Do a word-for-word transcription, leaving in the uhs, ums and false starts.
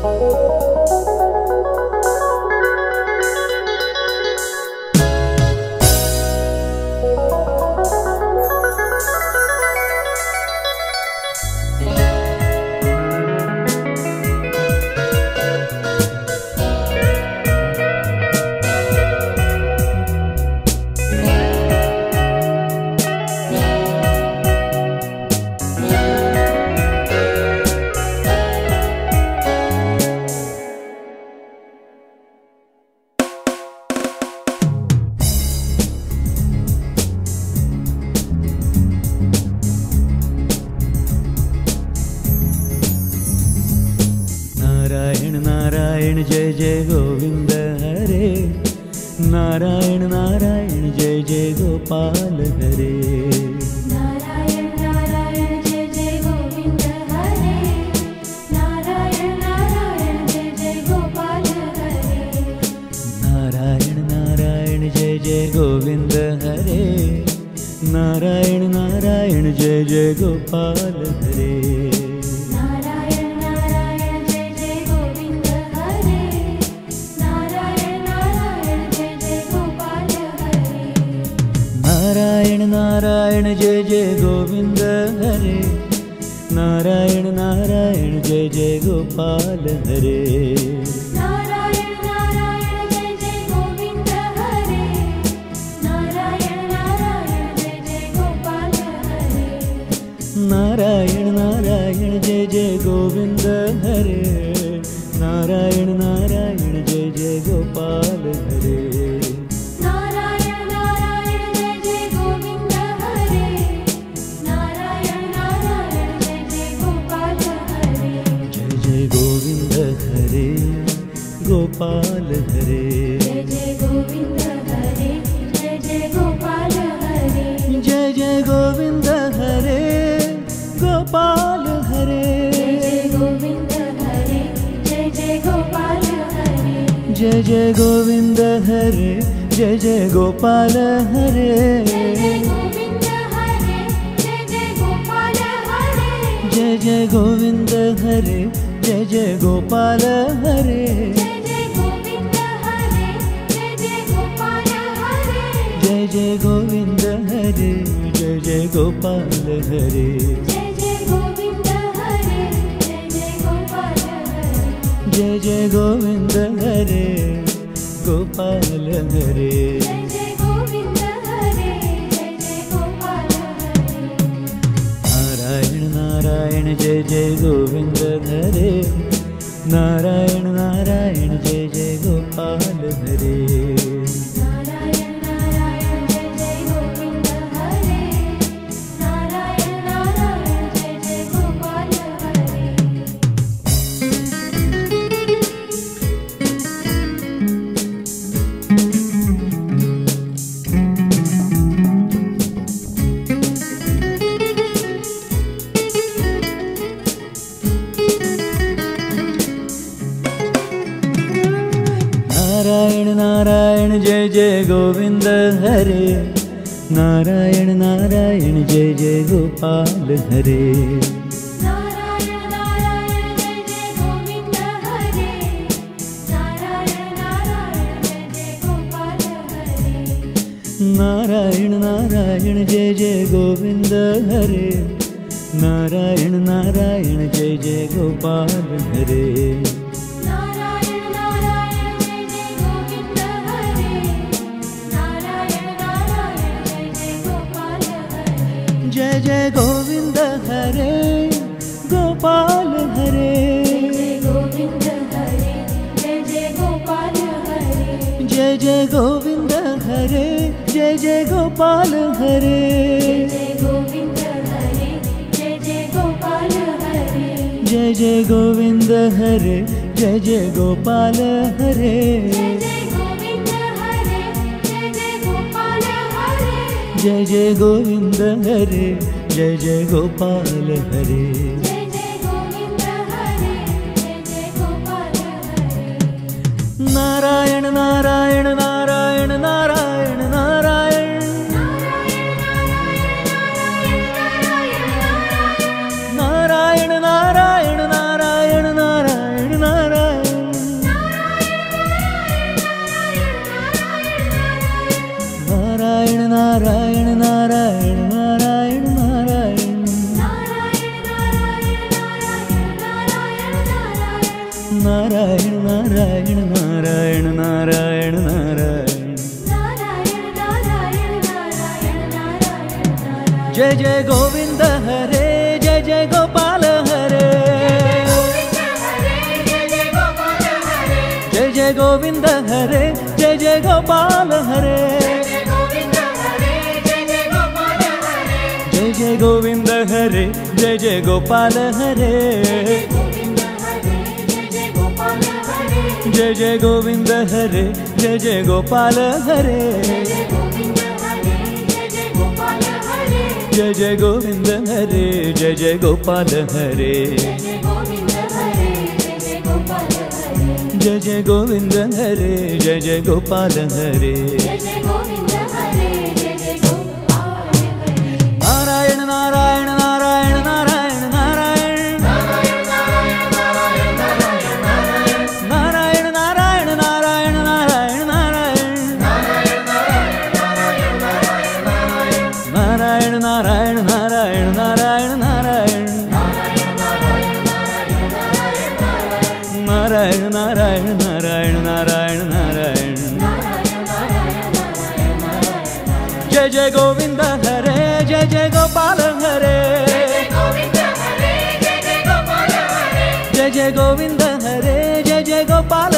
नारायण जय जय गोविंद हरे, नारायण नारायण जय जय गोपाल हरे। नारायण नारायण जय जय गोविंद हरे, नारायण नारायण जय जय गोपाल हरे। नारायण नारायण जय जय गोविंद हरे, नारायण नारायण जय जय गोपाल हरे। नारायण नारायण जय जय गोविंद हरे, नारायण नारायण जय जय गोपाल हरे। नारायण नारायण जय जय गोविंद हरे, नारायण नारायण जय जय गोपाल हरे। नारायण नारायण जय जय गोविंद हरे, नारायण नारायण जय जय गोपाल हरे। नारायण नारायण जय जय गोविंद हरे, नारायण नारायण जय जय गोपाल हरे। नारायण नारायण जय जय गोविंद हरे, नारायण नारायण जय जय गोपाल हरे। जय जय गोविंद हरे गोपाल हरे। जय जय गोविंद हरे, जय जय गोपाल हरे। जय जय गोविंद हरे गोपाल हरे। जय जय गोविंद हरे, जय जय गोपाल हरे। जय जय गोविंद हरे, जय जय गोपाल हरे। जय जय गोविंद हरे, जय जय गोपाल हरे। जय जय गोविंद हरे, जय जय गोपाल हरे। जय जय गोविंद हरे, जय जय गोपाल हरे। जय जय गोविंद हरे, गोपाल हरे। जय जय गोविंद हरे, जय जय गोपाल हरे। नारायण नारायण जय जय गोविंद हरे, नारायण नारायण जय जय गोपाल हरे। नारायण नारायण जय जय गोविंद हरे, नारायण नारायण जय जय गोपाल हरे। नारायण नारायण जय जय गोविंद हरे, नारायण नारायण जय जय गोपाल हरे। नारायण नारायण जय जय गोविंद हरे, नारायण नारायण जय जय गोपाल हरे। नारायण नारायण जय जय गोविंद हरे, नारायण नारायण जय जय गोपाल हरे। नारायण नारायण जय जय गोविंद हरे, नारायण नारायण जय जय गोपाल हरे। जय जय गोविंद हरे गोपाल हरे। जय जय गोविंद हरे, जय जय गोपाल हरे। जय जय गोविंद हरे, जय जय गोपाल हरे। जय जय गोविंद हरे, जय जय जय गोविंद हरे, जय जय गोपाल हरे। जय गोपाल हरे। जय जय गोविंद हरे, जय जय गोपाल हरे। नारायण नारायण नारायण नारायण नारायण नारायण नारायण नारायण नारायण नारायण नारायण नारायण नारायण नारायण नारायण जय जय गोविंद हरे जय जय गोपाल हरे जय जय गोविंद हरे जय जय गोपाल हरे जय जय गोविंद हरे जय जय गोपाल हरे जय जय गोविंद हरे जय जय गोपाल हरे जय जय गोविंद हरे जय जय गोपाल हरे जय जय गोविंद हरे जय जय गोपाल हरे नारायण नारायण नारायण नारायण नारायण नारायण नारायण नारायण नारायण नारायण नारायण नारायण नारायण नारायण नारायण नारायण नारायण नारायण नारायण जय जय गोविंद हरे जय जय गोपाल हरे जय जय गोविंद हरे जय जय गोपाल